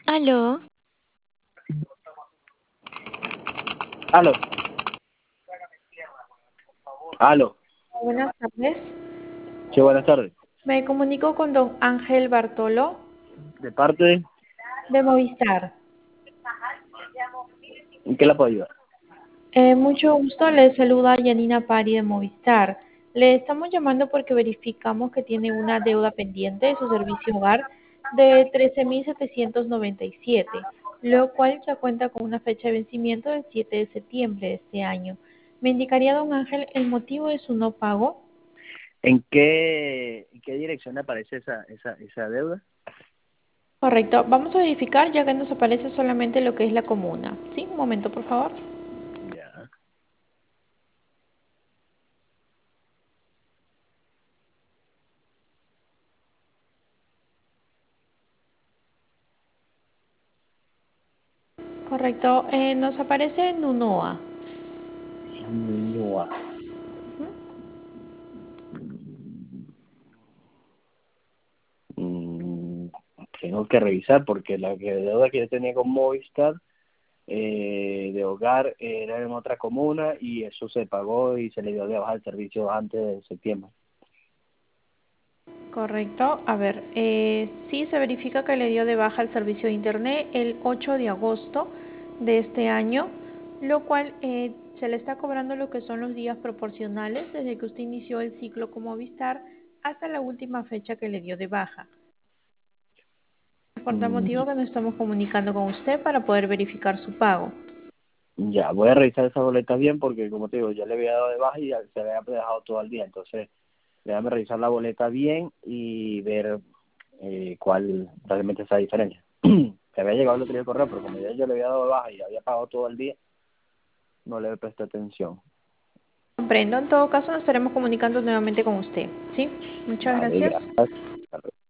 Aló, Aló, aló. Buenas tardes. Sí, buenas tardes. Me comunico con don Ángel Bartolo De parte, de Movistar. ¿en qué la puedo ayudar? Mucho gusto, le saluda Yanina Pari de Movistar. Le estamos llamando porque verificamos que tiene una deuda pendiente de su servicio hogar de 13.797, lo cual ya cuenta con una fecha de vencimiento del 7 de septiembre de este año. ¿Me indicaría, don Ángel, el motivo de su no pago? ¿En qué dirección aparece esa deuda? Correcto. Vamos a verificar ya que nos aparece solamente lo que es la comuna. Sí, un momento, por favor. Ya. Correcto. Nos aparece Nunoa. Ñua. Mm, Tengo que revisar porque deuda que yo tenía con Movistar de hogar era en otra comuna y eso se pagó y se le dio de baja el servicio antes de septiembre. Correcto. A ver, sí se verifica que le dio de baja el servicio de Internet el 8 de agosto de este año, lo cual se le está cobrando lo que son los días proporcionales desde que usted inició el ciclo como Movistar hasta la última fecha que le dio de baja. Por tal Mm, motivo que nos estamos comunicando con usted para poder verificar su pago. Ya, voy a revisar esa boleta bien porque, como te digo, yo le había dado de baja y ya se había dejado todo el día. Entonces, déjame revisar la boleta bien y ver cuál realmente es esa diferencia. Se había llegado el otro día el correo, pero como ya yo le había dado de baja y había pagado todo el día, no le presté atención. Comprendo. En todo caso, nos estaremos comunicando nuevamente con usted. ¿Sí? Muchas Vale, gracias. gracias.